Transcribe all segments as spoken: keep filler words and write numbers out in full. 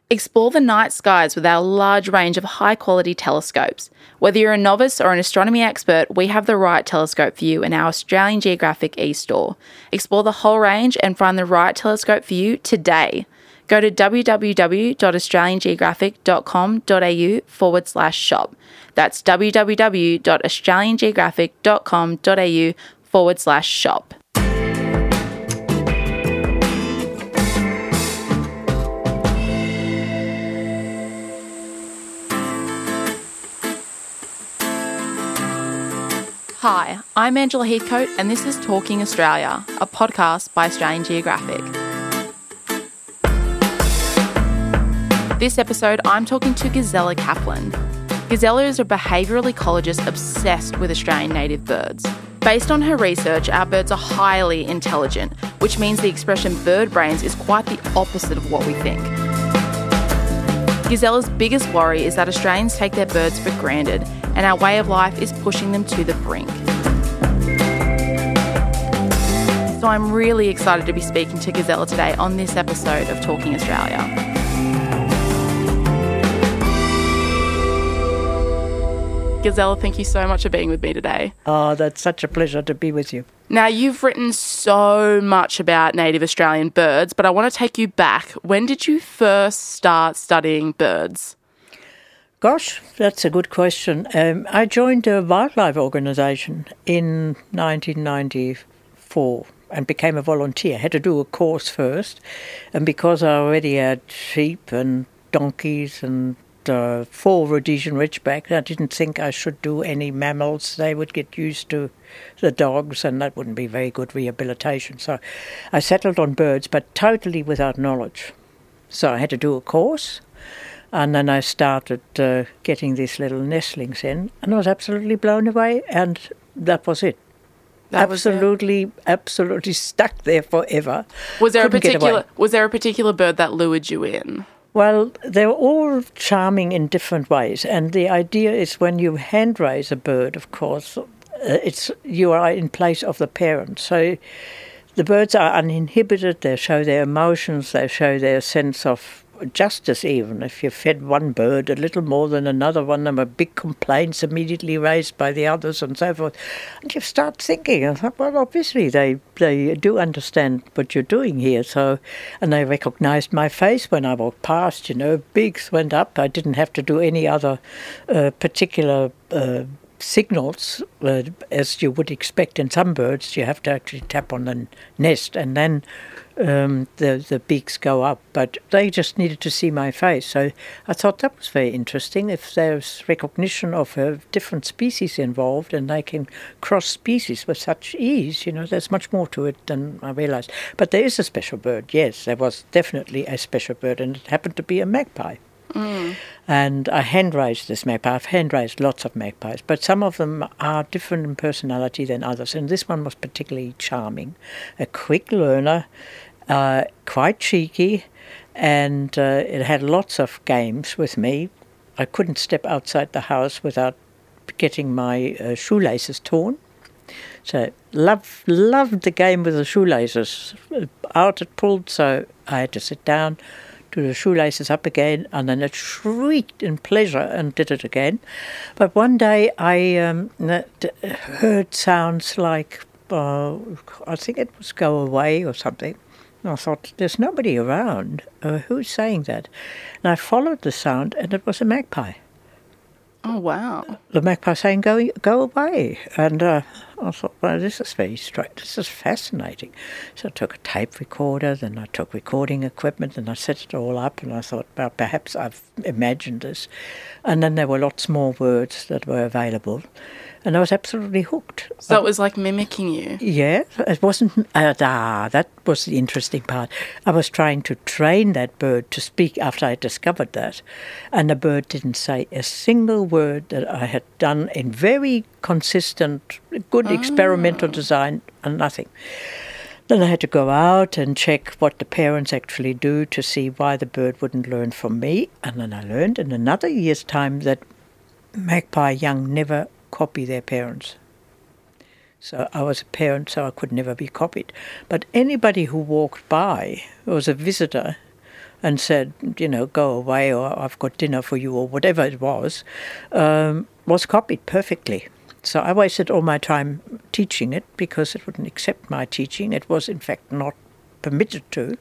Explore the night skies with our large range of high-quality telescopes. Whether you're a novice or an astronomy expert, we have the right telescope for you in our Australian Geographic e-store. Explore the whole range and find the right telescope for you today. Go to www.australiangeographic.com.au forward slash shop. That's www.australiangeographic.com.au forward slash shop. Hi, I'm Angela Heathcote and this is Talking Australia, a podcast by Australian Geographic. This episode, I'm talking to Gisela Kaplan. Gisela is a behavioural ecologist obsessed with Australian native birds. Based on her research, our birds are highly intelligent, which means the expression bird brains is quite the opposite of what we think. Gisela's biggest worry is that Australians take their birds for granted and our way of life is pushing them to the brink. So I'm really excited to be speaking to Gisela today on this episode of Talking Australia. Gisela, thank you so much for being with me today. Oh, that's such a pleasure to be with you. Now, you've written so much about native Australian birds, but I want to take you back. When did you first start studying birds? Gosh, that's a good question. Um, I joined a wildlife organisation in nineteen ninety-four and became a volunteer. I had to do a course first, and because I already had sheep and donkeys and uh, four Rhodesian Ridgeback, I didn't think I should do any mammals. They would get used to the dogs, and that wouldn't be very good rehabilitation. So I settled on birds, but totally without knowledge. So I had to do a course. And then I started uh, getting these little nestlings in, and I was absolutely blown away, and that was it. That absolutely, was absolutely stuck there forever. Was there Couldn't a particular Was there a particular bird that lured you in? Well, they were all charming in different ways, and the idea is when you hand raise a bird, of course, uh, it's you are in place of the parent. So the birds are uninhibited. They show their emotions. They show their sense of justice. Even if you fed one bird a little more than another one, there were big complaints immediately raised by the others and so forth. And you start thinking, well, obviously they they do understand what you're doing here. So, and they recognised my face when I walked past. You know, beaks went up. I didn't have to do any other uh, particular Uh, signals, uh, as you would expect in some birds. You have to actually tap on the nest and then um, the the beaks go up. But they just needed to see my face. So I thought that was very interesting. If there's recognition of a different species involved and they can cross species with such ease, you know, there's much more to it than I realised. But there is a special bird, yes. There was definitely a special bird, and it happened to be a magpie. Mm. And I hand-raised this magpie. I've hand-raised lots of magpies, but some of them are different in personality than others. And this one was particularly charming. A quick learner, uh, quite cheeky, and uh, it had lots of games with me. I couldn't step outside the house without getting my uh, shoelaces torn. So love, loved the game with the shoelaces. Out it pulled, so I had to sit down, to the shoelaces up again, and then it shrieked in pleasure and did it again. But one day I um, heard sounds like, uh, I think it was go away or something. And I thought, there's nobody around. Uh, who's saying that? And I followed the sound, and it was a magpie. Oh, wow. The magpie saying, go go away. And uh, I thought, well, this is very strange. This is fascinating. So I took a tape recorder, then I took recording equipment, and I set it all up, and I thought, well, perhaps I've imagined this. And then there were lots more words that were available, and I was absolutely hooked. So it was like mimicking you? Yeah, it wasn't... Uh, ah, that was the interesting part. I was trying to train that bird to speak after I discovered that, and the bird didn't say a single word that I had done in very consistent, good experimental design, and nothing. Then I had to go out and check what the parents actually do to see why the bird wouldn't learn from me. And then I learned in another year's time that magpie young never copy their parents. So I was a parent, so I could never be copied. But anybody who walked by, who was a visitor, and said, you know, go away, or I've got dinner for you, or whatever it was, um, was copied perfectly. So I wasted all my time teaching it because it wouldn't accept my teaching. It was, in fact, not permitted to.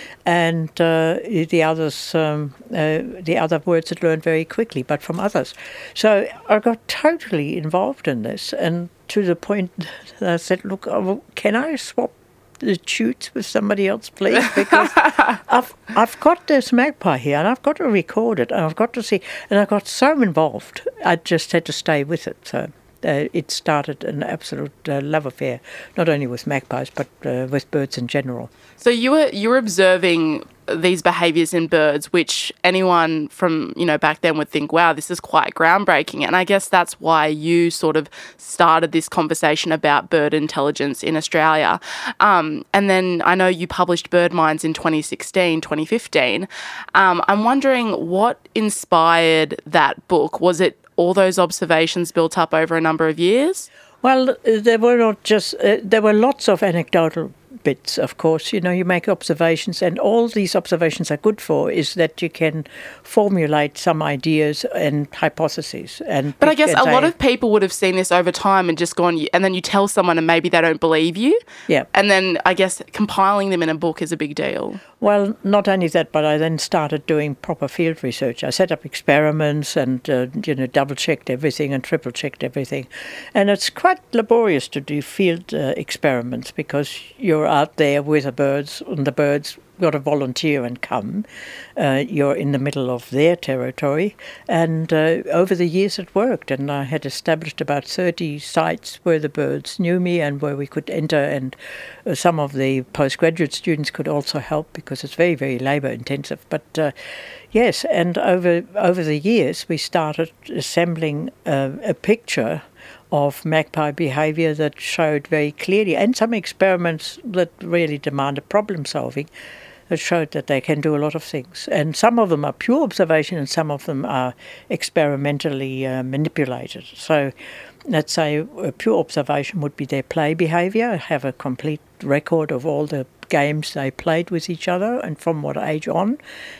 And uh, the others, um, uh, the other words it learned very quickly, but from others. So I got totally involved in this, and to the point that I said, look, can I swap the tutes with somebody else, please? Because I've I've got this magpie here, and I've got to record it, and I've got to see. And I got so involved, I just had to stay with it. So uh, it started an absolute uh, love affair, not only with magpies, but uh, with birds in general. So you were you were observing these behaviours in birds, which anyone from, you know, back then would think, wow, this is quite groundbreaking. And I guess that's why you sort of started this conversation about bird intelligence in Australia. Um, and then I know you published Bird Minds in twenty sixteen, twenty fifteen. Um, I'm wondering what inspired that book. Was it all those observations built up over a number of years? Well, there were not just, uh, there were lots of anecdotal bits, of course. You know, you make observations, and all these observations are good for is that you can formulate some ideas and hypotheses. And but I guess a say, lot of people would have seen this over time and just gone, and then you tell someone and maybe they don't believe you. Yeah. And then I guess compiling them in a book is a big deal. Well, not only that, but I then started doing proper field research. I set up experiments and, uh, you know, double-checked everything and triple-checked everything. And it's quite laborious to do field uh, experiments because you're out there with the birds, and the birds got to volunteer and come. Uh, you're in the middle of their territory. And uh, over the years it worked, and I had established about thirty sites where the birds knew me and where we could enter, and uh, some of the postgraduate students could also help because it's very, very labour intensive. But uh, yes, and over, over the years we started assembling uh, a picture of magpie behaviour that showed very clearly, and some experiments that really demanded problem solving, that showed that they can do a lot of things. And some of them are pure observation and some of them are experimentally uh, manipulated. So let's say a pure observation would be their play behaviour, have a complete record of all the games they played with each other and from what age on.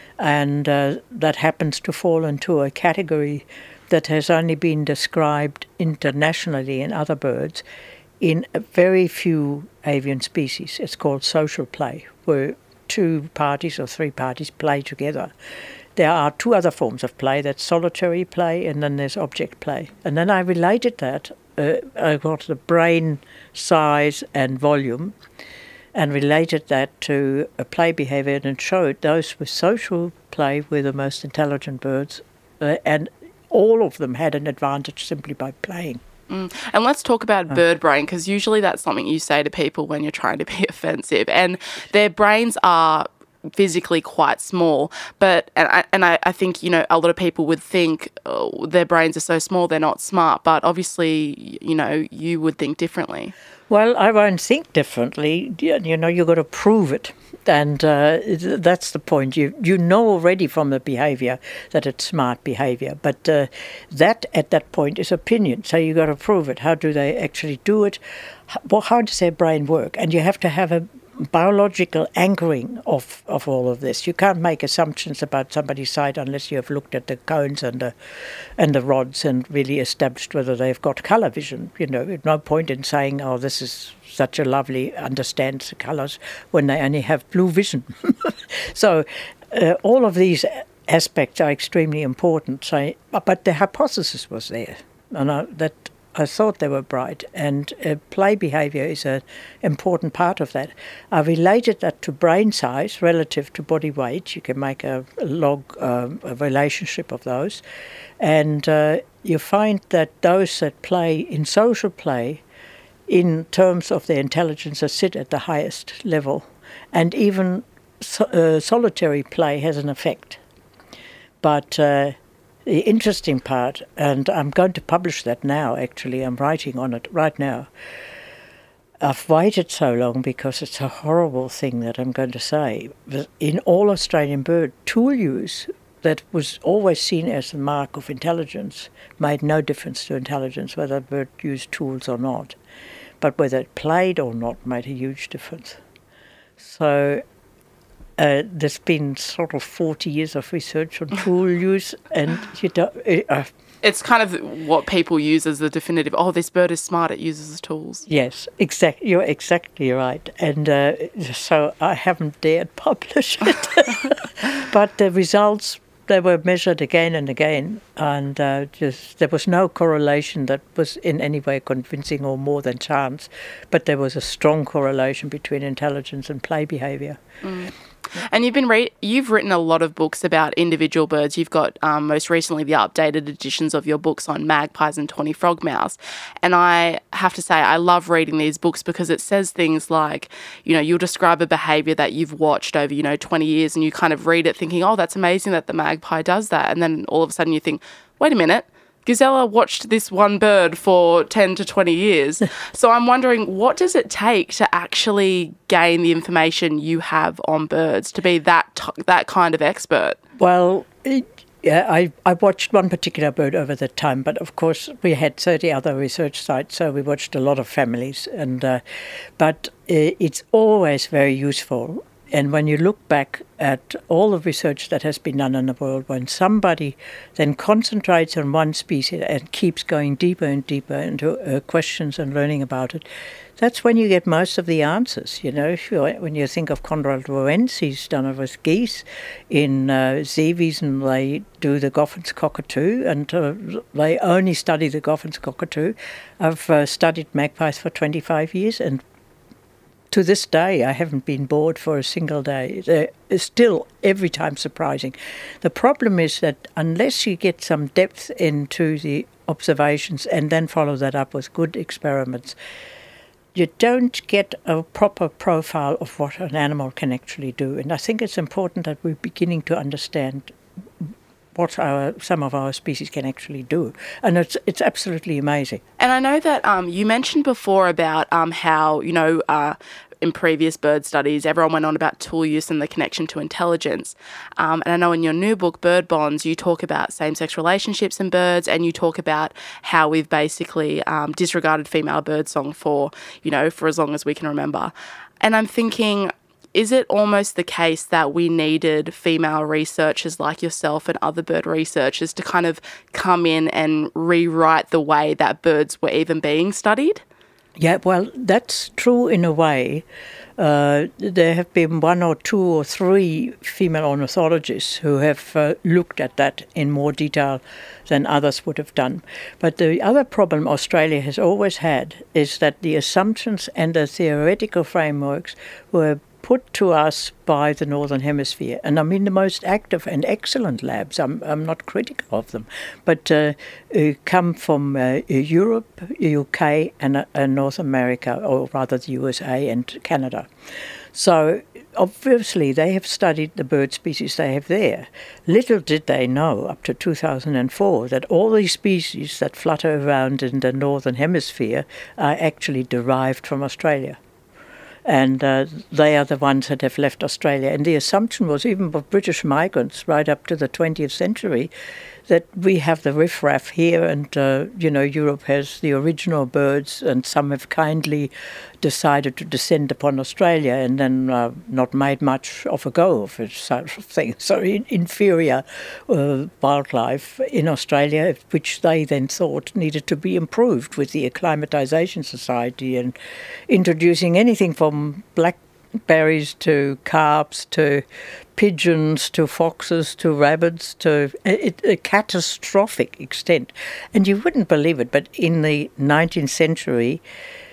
And uh, that happens to fall into a category that has only been described internationally in other birds in a very few avian species. It's called social play, where two parties or three parties play together. There are two other forms of play. That's solitary play, and then there's object play. And then I related that, uh, I got the brain size and volume, and related that to a play behaviour, and showed those with social play were the most intelligent birds, uh, and all of them had an advantage simply by playing. Mm. And let's talk about oh. bird brain, because usually that's something you say to people when you're trying to be offensive. And their brains are physically quite small, but and I, and I, I think, you know, a lot of people would think oh, their brains are so small, they're not smart. But obviously, you know, you would think differently. Well, I won't think differently. You know, you've got to prove it. And uh, that's the point. You you know already from the behaviour that it's smart behaviour. But uh, that, at that point, is opinion. So you've got to prove it. How do they actually do it? How, how does their brain work? And you have to have a biological anchoring of, of all of this. You can't make assumptions about somebody's sight unless you have looked at the cones and the and the rods and really established whether they've got colour vision. You know, no point in saying, oh, this is such a lovely, understands the colours, when they only have blue vision. So uh, all of these aspects are extremely important. So, but the hypothesis was there, and I, that I thought they were bright, and uh, play behaviour is an important part of that. I related that to brain size relative to body weight. You can make a log um, a relationship of those, and uh, you find that those that play in social play, in terms of their intelligence, sit at the highest level, and even so, uh, solitary play has an effect. But uh, the interesting part, and I'm going to publish that now, actually, I'm writing on it right now. I've waited so long because it's a horrible thing that I'm going to say. In all Australian bird, tool use that was always seen as a mark of intelligence made no difference to intelligence, whether a bird used tools or not. But whether it played or not made a huge difference. So uh, there's been sort of forty years of research on tool use, and you don't... Uh, It's kind of what people use as the definitive, oh, this bird is smart, it uses tools. Yes, exactly. You're exactly right. And uh, so I haven't dared publish it. But the results, they were measured again and again, and uh, just there was no correlation that was in any way convincing or more than chance, but there was a strong correlation between intelligence and play behaviour. Mm. And you've been re- you've written a lot of books about individual birds. You've got um, most recently the updated editions of your books on magpies and tawny frogmouths. And I have to say, I love reading these books because it says things like, you know, you'll describe a behaviour that you've watched over, you know, twenty years, and you kind of read it thinking, oh, that's amazing that the magpie does that. And then all of a sudden you think, wait a minute, Gisela watched this one bird for ten to twenty years. So I'm wondering, what does it take to actually gain the information you have on birds to be that t- that kind of expert? Well, it, yeah, I, I watched one particular bird over the time, but of course we had thirty other research sites, so we watched a lot of families. And uh, But uh, it's always very useful. And when you look back at all the research that has been done in the world, when somebody then concentrates on one species and keeps going deeper and deeper into uh, questions and learning about it, that's when you get most of the answers. You know, if you, when you think of Konrad Lorenz, he's done it with geese. In uh, Seewiesen, they do the Goffin's cockatoo, and uh, they only study the Goffin's cockatoo. I've uh, studied magpies for twenty-five years, and to this day, I haven't been bored for a single day. They're still every time surprising. The problem is that unless you get some depth into the observations and then follow that up with good experiments, you don't get a proper profile of what an animal can actually do. And I think it's important that we're beginning to understand what our, some of our species can actually do. And it's it's absolutely amazing. And I know that um, you mentioned before about um, how, you know, uh, in previous bird studies, everyone went on about tool use and the connection to intelligence. Um, and I know in your new book, Bird Bonds, you talk about same-sex relationships in birds, and you talk about how we've basically um, disregarded female birdsong for, you know, for as long as we can remember. And I'm thinking, is it almost the case that we needed female researchers like yourself and other bird researchers to kind of come in and rewrite the way that birds were even being studied? Yeah, well, that's true in a way. Uh, there have been one or two or three female ornithologists who have uh, looked at that in more detail than others would have done. But the other problem Australia has always had is that the assumptions and the theoretical frameworks were put to us by the Northern Hemisphere. And I mean the most active and excellent labs, I'm, I'm not critical of them, but uh, uh, come from uh, Europe, U K and, uh, and North America, or rather the U S A and Canada. So obviously they have studied the bird species they have there. Little did they know up to two thousand four that all these species that flutter around in the Northern Hemisphere are actually derived from Australia. And uh, they are the ones that have left Australia. And the assumption was, even for British migrants right up to the twentieth century, that we have the riffraff here and, uh, you know, Europe has the original birds, and some have kindly decided to descend upon Australia and then uh, not made much of a go of it, such thing. So in, inferior uh, wildlife in Australia, which they then thought needed to be improved with the Acclimatisation Society and introducing anything from blackberries to carps to pigeons to foxes to rabbits to a, a catastrophic extent. And you wouldn't believe it, but in the nineteenth century,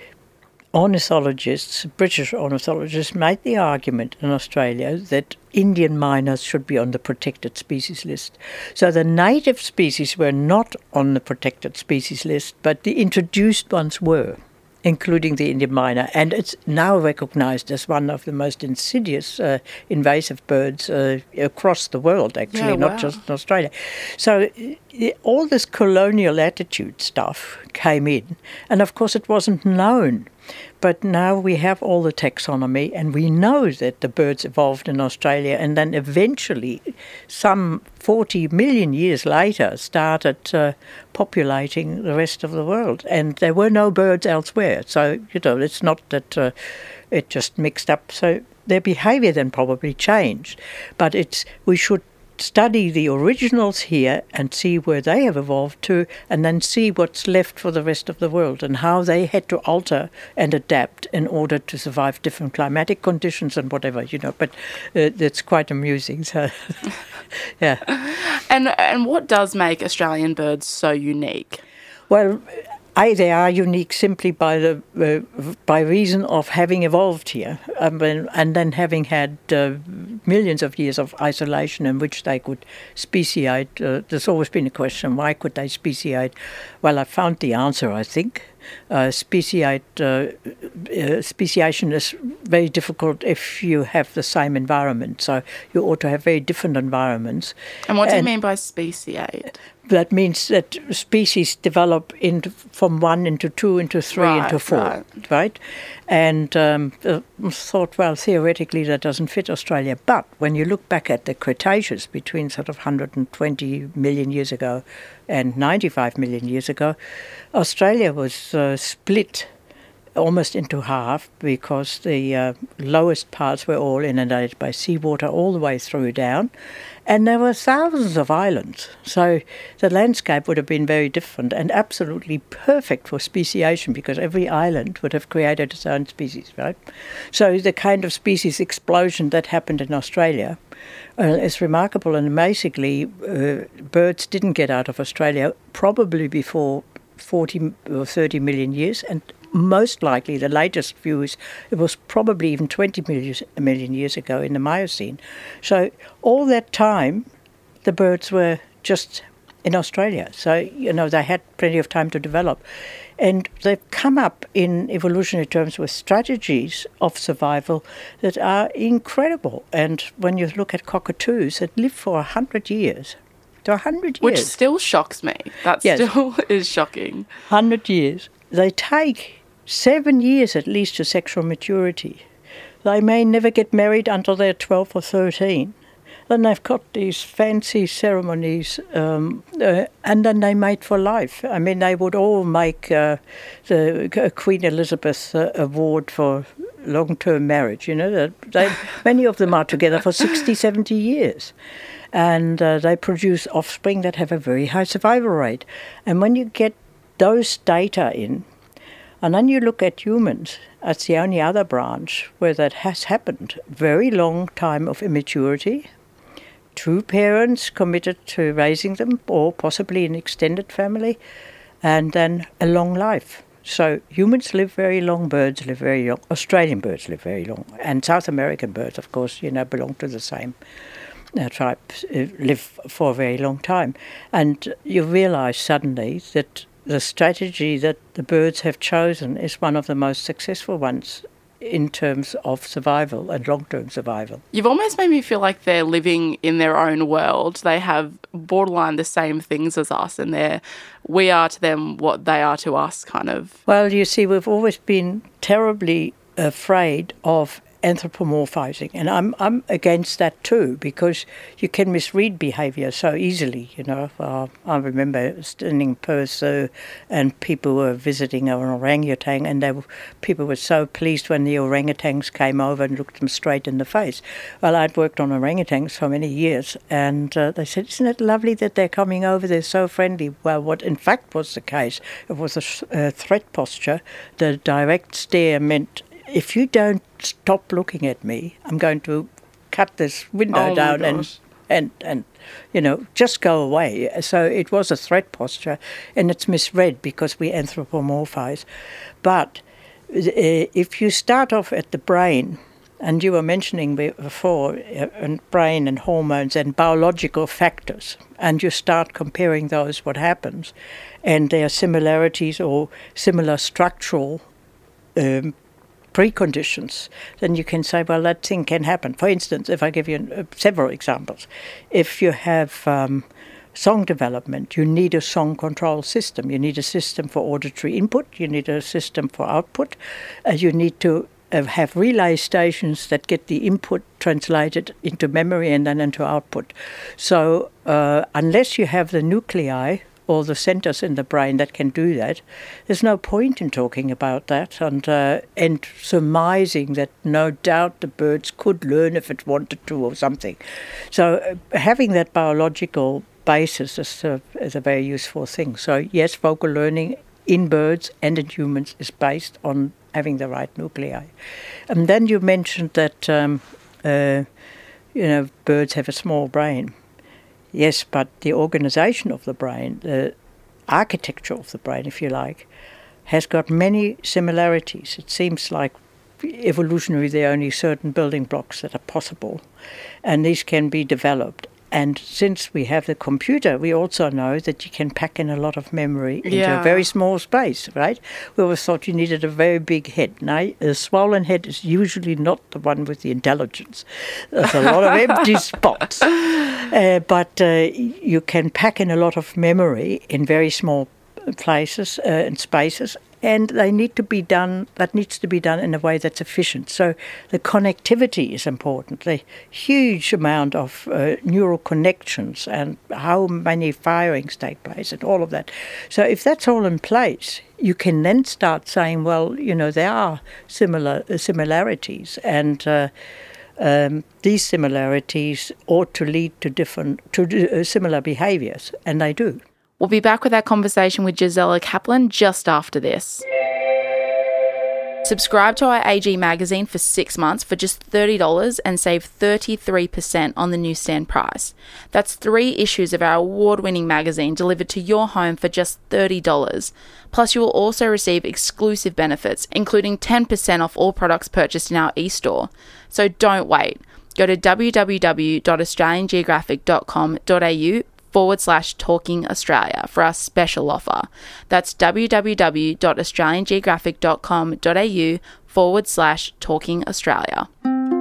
ornithologists, British ornithologists, made the argument in Australia that Indian miners should be on the protected species list. So the native species were not on the protected species list, but the introduced ones were, including the Indian myna, and it's now recognized as one of the most insidious uh, invasive birds uh, across the world, actually, yeah, not wow. just in Australia. So uh, all this colonial attitude stuff came in, and of course it wasn't known. But now we have all the taxonomy, and we know that the birds evolved in Australia and then eventually, some forty million years later, started uh, populating the rest of the world. And there were no birds elsewhere. So, you know, it's not that uh, it just mixed up. So their behaviour then probably changed. But it's we should study the originals here and see where they have evolved to, and then see what's left for the rest of the world and how they had to alter and adapt in order to survive different climatic conditions and whatever, you know. But uh, it's quite amusing. So, yeah. And and what does make Australian birds so unique? Well, A, they are unique simply by the uh, by reason of having evolved here, um, and, and then having had uh, millions of years of isolation in which they could speciate. Uh, there's always been a question: why could they speciate? Well, I found the answer, I think. Uh, speciate, uh, uh, speciation is very difficult if you have the same environment. So you ought to have very different environments. And what do and you mean by speciate? That means that species develop into, from one into two, into three, right, into four, right? right? And um, uh, thought, well, theoretically that doesn't fit Australia. But when you look back at the Cretaceous between sort of one hundred twenty million years ago and ninety-five million years ago, Australia was uh, split almost into half because the uh, lowest parts were all inundated by seawater all the way through down. And there were thousands of islands. So the landscape would have been very different and absolutely perfect for speciation because every island would have created its own species, right? So the kind of species explosion that happened in Australia uh, is remarkable. And basically, uh, birds didn't get out of Australia probably before forty or thirty million years. And most likely, the latest view is it was probably even twenty million years ago in the Miocene. So all that time, the birds were just in Australia. So, you know, they had plenty of time to develop. And they've come up in evolutionary terms with strategies of survival that are incredible. And when you look at cockatoos that live for one hundred years, to one hundred years. Which still shocks me. That yes. still is shocking. one hundred years. They take seven years at least to sexual maturity. They may never get married until they're twelve or thirteen. Then they've got these fancy ceremonies, um, uh, and then they mate for life. I mean, they would all make uh, the Queen Elizabeth uh, Award for long-term marriage. You know, they, many of them are together for sixty, seventy years. And uh, they produce offspring that have a very high survival rate. And when you get those data in, and then you look at humans, that's the only other branch where that has happened. Very long time of immaturity, two parents committed to raising them, or possibly an extended family, and then a long life. So humans live very long, birds live very long, Australian birds live very long, and South American birds, of course, you know, belong to the same uh, tribe, uh, live for a very long time. And you realise suddenly that the strategy that the birds have chosen is one of the most successful ones in terms of survival and long-term survival. You've almost made me feel like they're living in their own world. They have borderline the same things as us, and they're, we are to them what they are to us, kind of. Well, you see, we've always been terribly afraid of anthropomorphizing, and I'm I'm against that too, because you can misread behaviour so easily. You know, uh, I remember standing in Perth uh, and people were visiting an orangutan, and they were, people were so pleased when the orangutans came over and looked them straight in the face. Well, I'd worked on orangutans for many years, and uh, they said, "Isn't it lovely that they're coming over? They're so friendly." Well, what in fact was the case, it was a, a threat posture. The direct stare meant, if you don't stop looking at me, I'm going to cut this window oh down and, and, and, you know, just go away. So it was a threat posture, and it's misread because we anthropomorphize. But uh, if you start off at the brain, and you were mentioning before, uh, and brain and hormones and biological factors, and you start comparing those, what happens, and there are similarities or similar structural um, preconditions, then you can say, well, that thing can happen. For instance, if I give you uh, several examples, if you have um, song development, you need a song control system. You need a system for auditory input. You need a system for output. Uh, you need to uh, have relay stations that get the input translated into memory and then into output. So uh, unless you have the nuclei all the centers in the brain that can do that, there's no point in talking about that and uh, and surmising that no doubt the birds could learn if it wanted to or something. So uh, having that biological basis is a, is a very useful thing. So yes, vocal learning in birds and in humans is based on having the right nuclei. And then you mentioned that um, uh, you know birds have a small brain. Yes, but the organization of the brain, the architecture of the brain, if you like, has got many similarities. It seems like evolutionary there are only certain building blocks that are possible, and these can be developed. And since we have the computer, we also know that you can pack in a lot of memory into yeah. a very small space, right? We always thought you needed a very big head. Now, a swollen head is usually not the one with the intelligence. There's a lot of empty spots. Uh, but uh, you can pack in a lot of memory in very small places uh, and spaces, and they need to be done, that needs to be done in a way that's efficient. So the connectivity is important, the huge amount of uh, neural connections and how many firings take place and all of that. So if that's all in place, you can then start saying, well, you know, there are similar uh, similarities, and uh, um, these similarities ought to lead to different, to uh, similar behaviours, and they do. We'll be back with our conversation with Gisela Kaplan just after this. Subscribe to our A G magazine for six months for just thirty dollars and save thirty-three percent on the newsstand price. That's three issues of our award-winning magazine delivered to your home for just thirty dollars. Plus, you will also receive exclusive benefits, including ten percent off all products purchased in our e-store. So don't wait. Go to w w w dot australian geographic dot com dot a u forward slash Talking Australia for our special offer. That's w w w dot australian geographic dot com dot a u forward slash Talking Australia.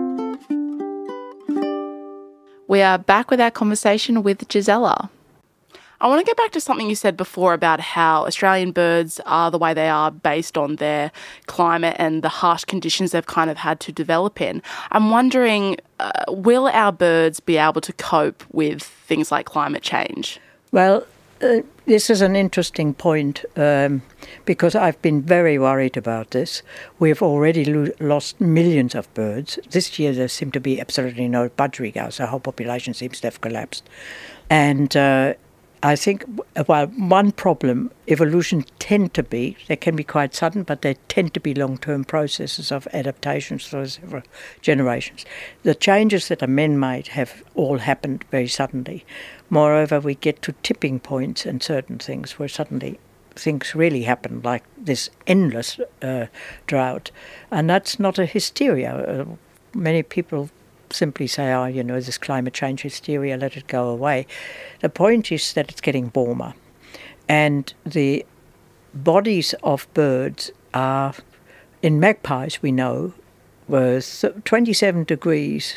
We are back with our conversation with Gisela. I want to get back to something you said before about how Australian birds are the way they are based on their climate and the harsh conditions they've kind of had to develop in. I'm wondering, uh, will our birds be able to cope with things like climate change? Well, uh, this is an interesting point um, because I've been very worried about this. We've already lo- lost millions of birds. This year there seemed to be absolutely no budgerigars. The whole population seems to have collapsed. And uh, I think, well, one problem, evolution tend to be, they can be quite sudden, but they tend to be long-term processes of adaptations through several generations. The changes that are man-made have all happened very suddenly. Moreover, we get to tipping points in certain things where suddenly things really happen, like this endless uh, drought. And that's not a hysteria. Uh, many people simply say, oh, you know, this climate change hysteria, let it go away. The point is that it's getting warmer. And the bodies of birds are, in magpies we know, were twenty-seven degrees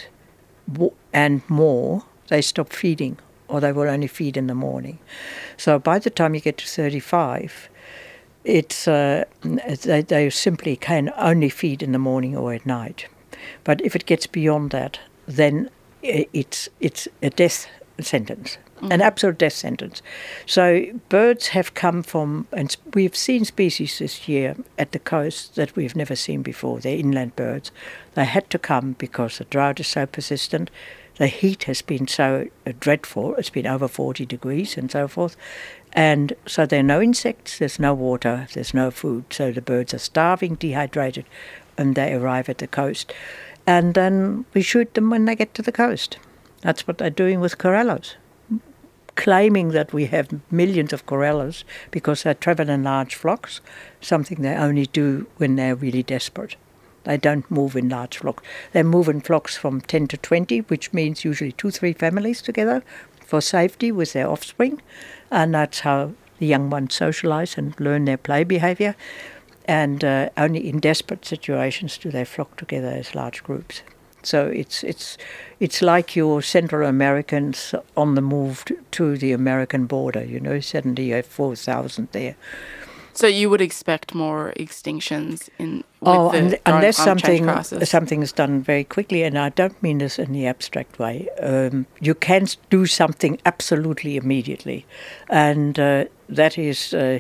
and more, they stop feeding, or they will only feed in the morning. So by the time you get to thirty-five, it's uh, they, they simply can only feed in the morning or at night. But if it gets beyond that, then it's it's a death sentence, mm-hmm. an absolute death sentence. So birds have come from, and we've seen species this year at the coast that we've never seen before. They're inland birds. They had to come because the drought is so persistent. The heat has been so uh, dreadful. It's been over forty degrees and so forth. And so there are no insects, there's no water, there's no food. So the birds are starving, dehydrated, and they arrive at the coast. And then we shoot them when they get to the coast. That's what they're doing with corellas, claiming that we have millions of corellas because they travel in large flocks, something they only do when they're really desperate. They don't move in large flocks. They move in flocks from ten to twenty, which means usually two, three families together for safety with their offspring. And that's how the young ones socialize and learn their play behavior. And uh, only in desperate situations do they flock together as large groups. So it's it's it's like your Central Americans on the move to, to the American border. You know, suddenly you have four thousand there. So you would expect more extinctions in with oh, the un- unless something crisis. something is done very quickly, and I don't mean this in the abstract way. Um, you can do something absolutely immediately, and uh, that is uh,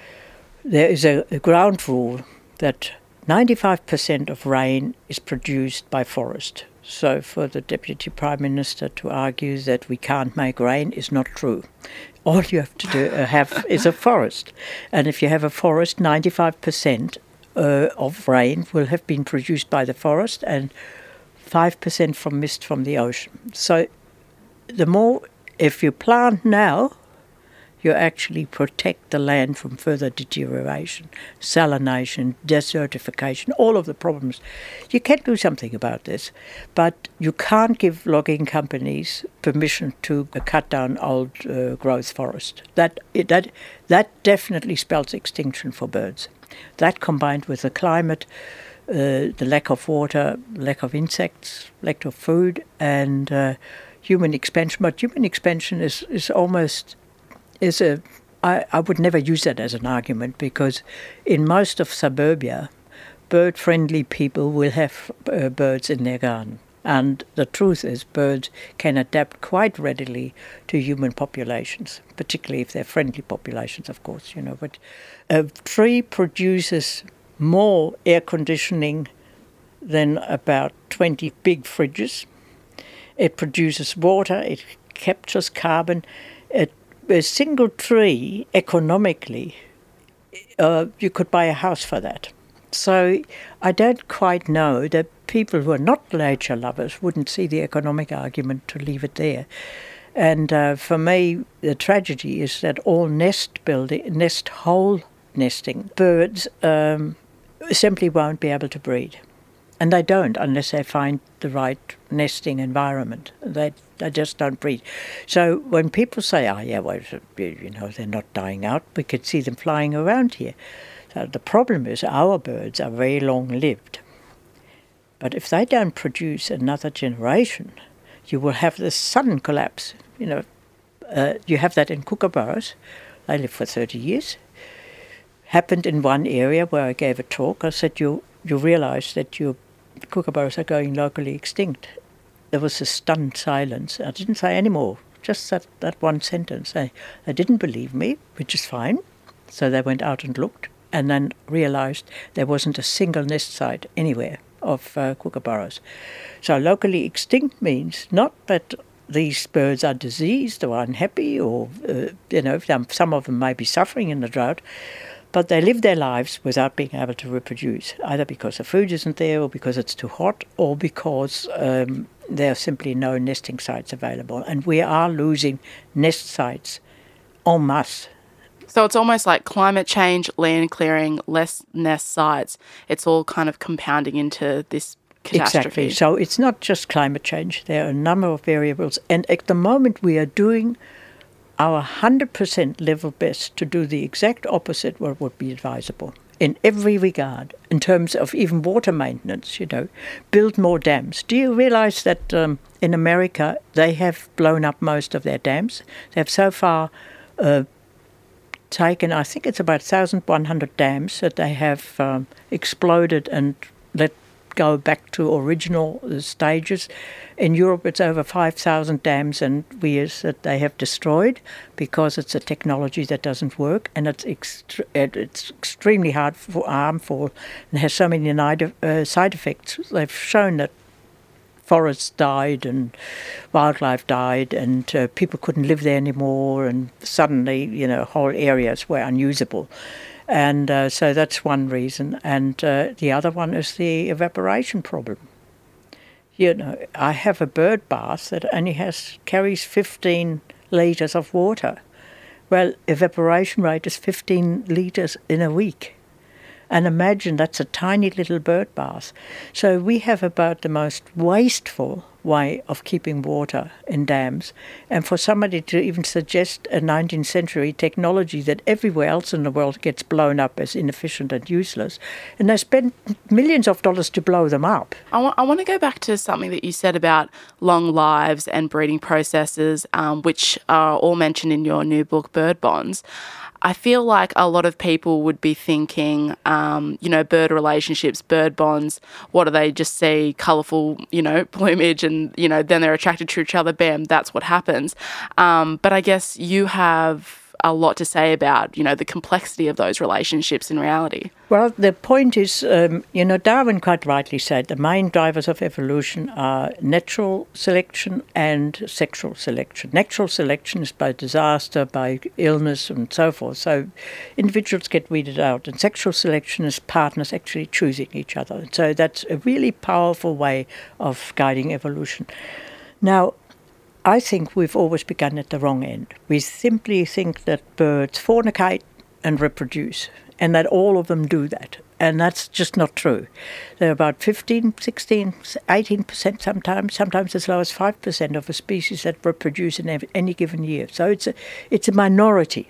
there is a, a ground rule that ninety-five percent of rain is produced by forest. So for the Deputy Prime Minister to argue that we can't make rain is not true. All you have to do uh, have is a forest. And if you have a forest, ninety-five percent uh, of rain will have been produced by the forest and five percent from mist from the ocean. So the more, if you plant now, you actually protect the land from further deterioration, salination, desertification, all of the problems. You can do something about this, but you can't give logging companies permission to cut down old uh, growth forest. That, that, that definitely spells extinction for birds. That combined with the climate, uh, the lack of water, lack of insects, lack of food, and uh, human expansion. But human expansion is, is almost... is a, I, I would never use that as an argument, because in most of suburbia, bird-friendly people will have uh, birds in their garden. And the truth is birds can adapt quite readily to human populations, particularly if they're friendly populations, of course, you know. But a tree produces more air conditioning than about twenty big fridges. It produces water, it captures carbon. It A single tree, economically, uh, you could buy a house for that. So I don't quite know that people who are not nature lovers wouldn't see the economic argument to leave it there. And uh, for me, the tragedy is that all nest building, nest hole nesting birds um, simply won't be able to breed. And they don't unless they find the right nesting environment. They they just don't breed. So when people say, oh, yeah, well, you know, they're not dying out, we could see them flying around here. So the problem is our birds are very long-lived. But if they don't produce another generation, you will have this sudden collapse. You know, uh, you have that in kookaburras. They live for thirty years. Happened in one area where I gave a talk. I said, you, you realise that your kookaburras are going locally extinct. There was a stunned silence. I didn't say any more, just that, that one sentence. They, they didn't believe me, which is fine. So they went out and looked and then realised there wasn't a single nest site anywhere of uh, kookaburras. So locally extinct means not that these birds are diseased or unhappy or, uh, you know, some of them may be suffering in the drought, but they live their lives without being able to reproduce, either because the food isn't there or because it's too hot or because um, there are simply no nesting sites available. And we are losing nest sites en masse. So it's almost like climate change, land clearing, less nest sites. It's all kind of compounding into this catastrophe. Exactly. So it's not just climate change. There are a number of variables. And at the moment we are doing our one hundred percent level best to do the exact opposite what would be advisable in every regard, in terms of even water maintenance, you know, build more dams. Do you realize that um, in America they have blown up most of their dams? They have so far uh, taken, I think it's about one thousand one hundred dams that they have um, exploded and let go back to original stages. In Europe, it's over five thousand dams and weirs that they have destroyed because it's a technology that doesn't work, and it's ext- it's extremely hard for harmful and has so many uh, side effects. They've shown that forests died and wildlife died and uh, people couldn't live there anymore, and suddenly, you know, whole areas were unusable. And uh, so that's one reason. And uh, the other one is the evaporation problem. You know, I have a bird bath that only has carries fifteen litres of water. Well, evaporation rate is fifteen litres in a week. And imagine that's a tiny little bird bath. So we have about the most wasteful way of keeping water in dams. And for somebody to even suggest a nineteenth century technology that everywhere else in the world gets blown up as inefficient and useless, and they spend millions of dollars to blow them up. I want, I want to go back to something that you said about long lives and breeding processes, um, which are all mentioned in your new book, Bird Bonds. I feel like a lot of people would be thinking, um, you know, bird relationships, bird bonds, what do they just see? Colourful, you know, plumage and, you know, then they're attracted to each other, bam, that's what happens. Um, but I guess you have a lot to say about, you know, the complexity of those relationships in reality. Well, the point is, um, you know, Darwin quite rightly said the main drivers of evolution are natural selection and sexual selection. Natural selection is by disaster, by illness and so forth. So individuals get weeded out, and sexual selection is partners actually choosing each other. So that's a really powerful way of guiding evolution. Now, I think we've always begun at the wrong end. We simply think that birds fornicate and reproduce, and that all of them do that. And that's just not true. There are about fifteen, sixteen, eighteen percent sometimes, sometimes as low as five percent of a species that reproduce in any given year. So it's a, it's a minority.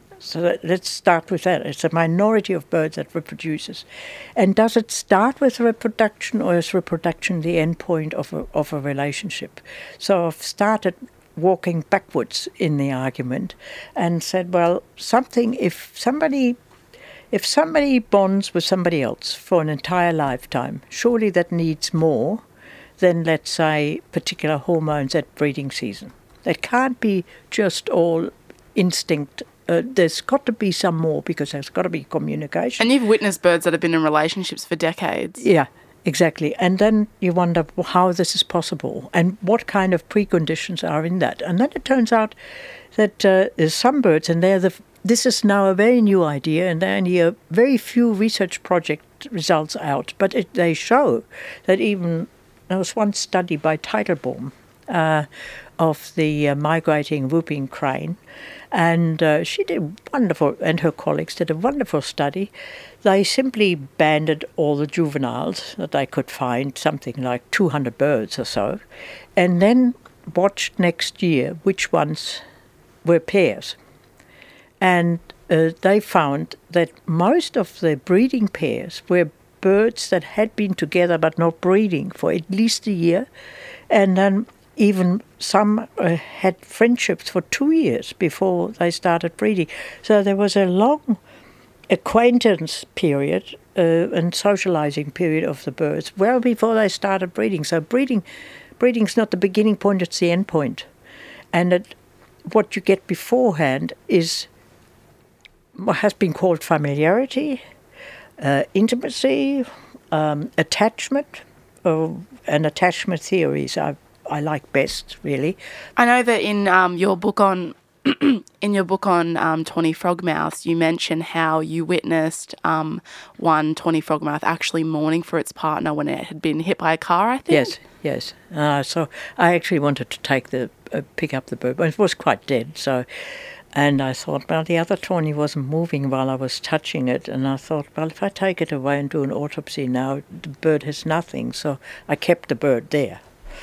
So let's start with that. It's a minority of birds that reproduces. And does it start with reproduction, or is reproduction the end point of a, of a relationship? So I've started walking backwards in the argument and said, well, something, if somebody, if somebody bonds with somebody else for an entire lifetime, surely that needs more than, let's say, particular hormones at breeding season. That can't be just all instinct. Uh, there's got to be some more, because there's got to be communication. And you've witnessed birds that have been in relationships for decades. Yeah, exactly. And then you wonder how this is possible and what kind of preconditions are in that. And then it turns out that uh, there's some birds, and they're the, this is now a very new idea, and there are only a very few research project results out, but it, they show that even, there was one study by Teitelbaum, uh, of the uh, migrating whooping crane, and uh, she did wonderful, and her colleagues did a wonderful study. They simply banded all the juveniles that they could find, something like two hundred birds or so, and then watched next year which ones were pairs. And uh, they found that most of the breeding pairs were birds that had been together but not breeding for at least a year, and then even some uh, had friendships for two years before they started breeding. So there was a long acquaintance period uh, and socializing period of the birds well before they started breeding. So breeding, breeding's not the beginning point; it's the end point. And it, what you get beforehand is what has been called familiarity, uh, intimacy, um, attachment, uh, and attachment theories. I I like best, really. I know that in um, your book on in your book on um, tawny frogmouths, you mention how you witnessed um, one tawny frogmouth actually mourning for its partner when it had been hit by a car, I think. Yes, yes. Uh, so I actually wanted to take the uh, pick up the bird, but it was quite dead. So, and I thought, well, the other tawny wasn't moving while I was touching it, and I thought, well, if I take it away and do an autopsy now, the bird has nothing. So I kept the bird there.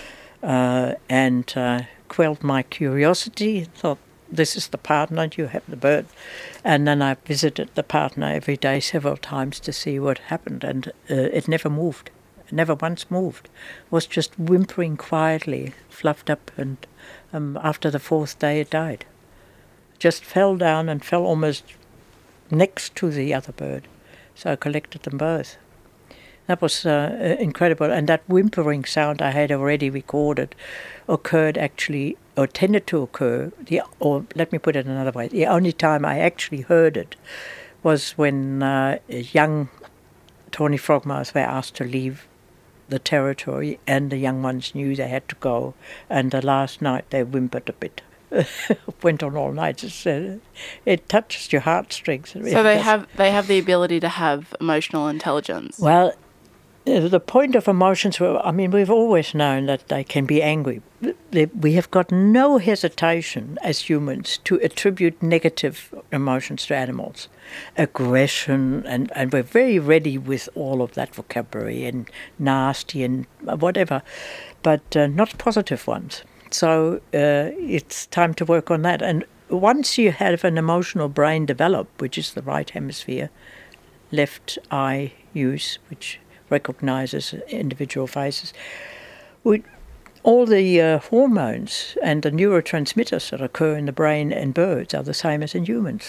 Uh, and uh, quelled my curiosity, thought, this is the partner, you have the bird. And then I visited the partner every day several times to see what happened, and uh, it never moved, it never once moved. It was just whimpering quietly, fluffed up, and um, after the fourth day it died. Just fell down and fell almost next to the other bird. So I collected them both. That was uh, incredible. And that whimpering sound I had already recorded occurred actually, or tended to occur, the, or let me put it another way, the only time I actually heard it was when uh, young tawny frogmouths were asked to leave the territory, and the young ones knew they had to go. And the last night they whimpered a bit. Went on all night. It's, uh, it touches your heartstrings. So they have they have the ability to have emotional intelligence. Well, uh, the point of emotions, I mean, we've always known that they can be angry. We have got no hesitation as humans to attribute negative emotions to animals. Aggression, and, and we're very ready with all of that vocabulary, and nasty and whatever, but uh, not positive ones. So uh, it's time to work on that. And once you have an emotional brain develop, which is the right hemisphere, left eye use, which recognizes individual faces, we, all the uh, hormones and the neurotransmitters that occur in the brain in birds are the same as in humans.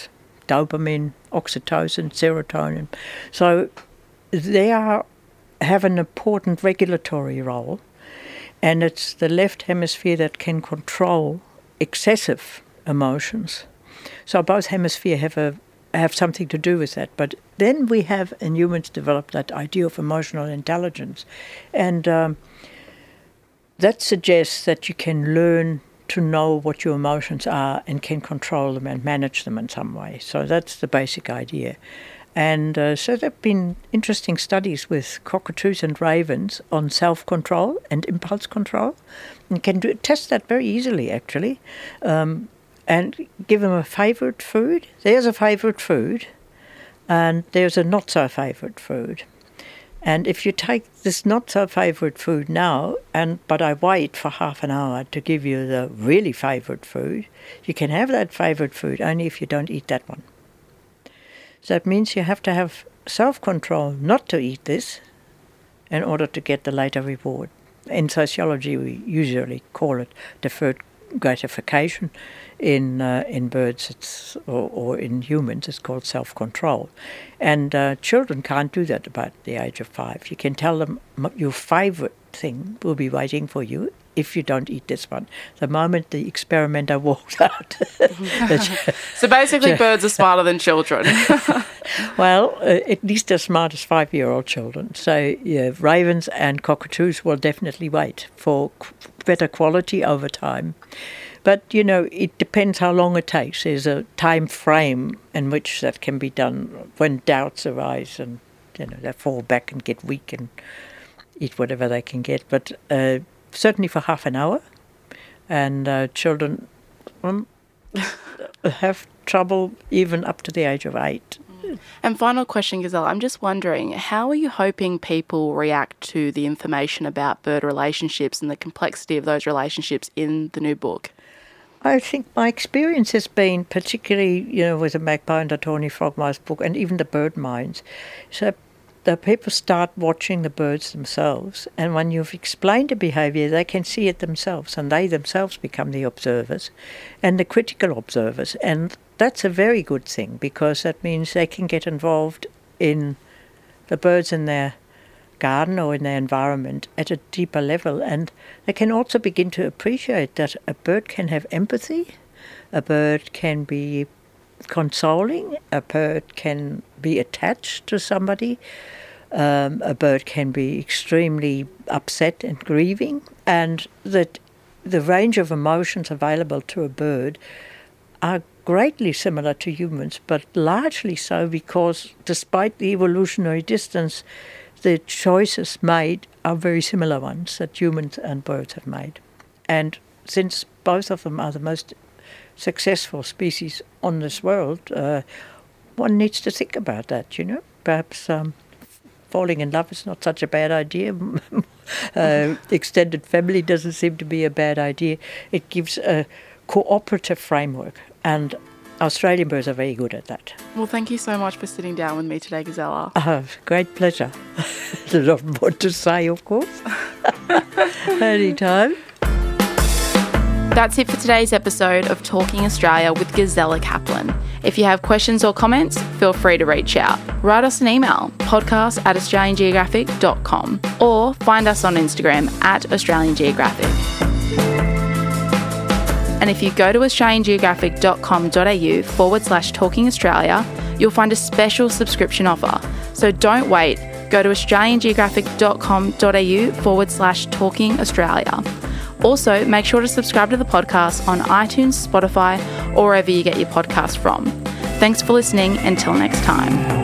dopamine, oxytocin, serotonin. So they are have an important regulatory role, and it's the left hemisphere that can control excessive emotions. So both hemispheres have a have something to do with that. But then we have in humans developed that idea of emotional intelligence, and um, that suggests that you can learn to know what your emotions are and can control them and manage them in some way. So that's the basic idea. And uh, so there have been interesting studies with cockatoos and ravens on self-control and impulse control. You can do, test that very easily, actually, um, and give them a favourite food. There's a favourite food, and there's a not-so-favourite food. And if you take this not-so-favourite food now, and but I wait for half an hour to give you the really favourite food, you can have that favourite food only if you don't eat that one. So that means you have to have self-control not to eat this in order to get the later reward. In sociology, we usually call it deferred gratification. In uh, in birds, it's or, or in humans, it's called self-control. And uh, children can't do that about the age of five. You can tell them your favourite thing will be waiting for you if you don't eat this one. The moment the experimenter walks out. So basically birds are smarter than children. Well, uh, at least as smart as five-year-old children. So yeah, ravens and cockatoos will definitely wait for qu- better quality over time. But, you know, it depends how long it takes. There's a time frame in which that can be done when doubts arise and, you know, they fall back and get weak and eat whatever they can get. But uh, certainly for half an hour. And uh, children um, have trouble even up to the age of eight. And final question, Gisela, I'm just wondering, how are you hoping people react to the information about bird relationships and the complexity of those relationships in the new book? I think my experience has been, particularly, you know, with the Magpie and the Tawny Frogmouse book and even the Bird Minds, so the people start watching the birds themselves, and when you've explained the behaviour, they can see it themselves, and they themselves become the observers and the critical observers. And that's a very good thing, because that means they can get involved in the birds in their garden or in their environment at a deeper level, and they can also begin to appreciate that a bird can have empathy, a bird can be consoling, a bird can be attached to somebody, um, a bird can be extremely upset and grieving, and that the range of emotions available to a bird are greatly similar to humans, but largely so because despite the evolutionary distance, the choices made are very similar ones that humans and birds have made. And since both of them are the most successful species on this world, uh, one needs to think about that, you know. Perhaps um, falling in love is not such a bad idea. uh, extended family doesn't seem to be a bad idea. It gives a cooperative framework, and Australian birds are very good at that. Well, thank you so much for sitting down with me today, Gisela. Oh, great pleasure. I don't want to say, of course. Anytime. That's it for today's episode of Talking Australia with Gisela Kaplan. If you have questions or comments, feel free to reach out. Write us an email, podcast at australian geographic dot com, or find us on Instagram at Australian Geographic. And if you go to australian geographic dot com dot a u forward slash Talking Australia, you'll find a special subscription offer. So don't wait. Go to australian geographic dot com dot a u forward slash Talking Australia. Also, make sure to subscribe to the podcast on iTunes, Spotify, or wherever you get your podcast from. Thanks for listening. Until next time.